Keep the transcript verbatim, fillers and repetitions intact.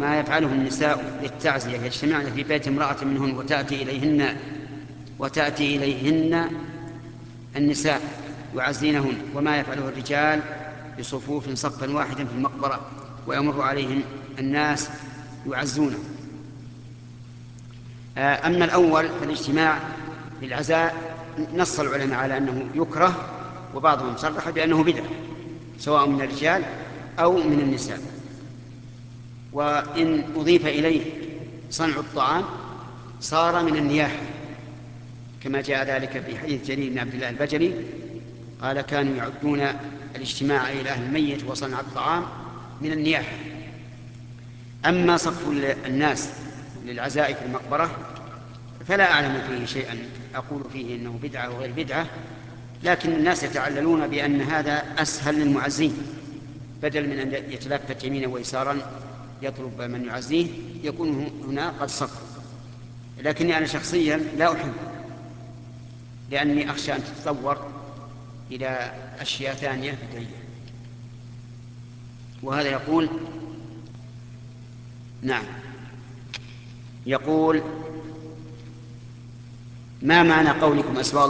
ما يفعله النساء للتعزية، يجتمعن في بيت امرأة منهن وتأتي إليهن وتأتي إليهن النساء يعزينهن، وما يفعله الرجال بصفوف صفا واحدا في المقبرة ويمر عليهم الناس يعزونه. أما الأول فالاجتماع للعزاء نص العلماء على أنه يكره، وبعضهم صرح بأنه بدعة سواء من الرجال أو من النساء. وإن أضيف إليه صنع الطعام صار من النياحة، كما جاء ذلك في حديث جرير بن عبد الله البجلي قال كانوا يعدون الاجتماع إلى أهل الميت وصنع الطعام من النياحة. أما صف الناس للعزاء في المقبرة فلا أعلم فيه شيئا أقول فيه إنه بدعة وغير بدعة، لكن الناس يتعللون بأن هذا أسهل للمعزين، بدل من أن يتلفت يمينا ويسارا يطلب من يعزيه يكون هنا قد صف. لكني أنا شخصيا لا أحب، لأني أخشى أن تتطور إلى أشياء ثانية بدعية. وهذا يقول نعم، يقول ما معنى قولكم أسواق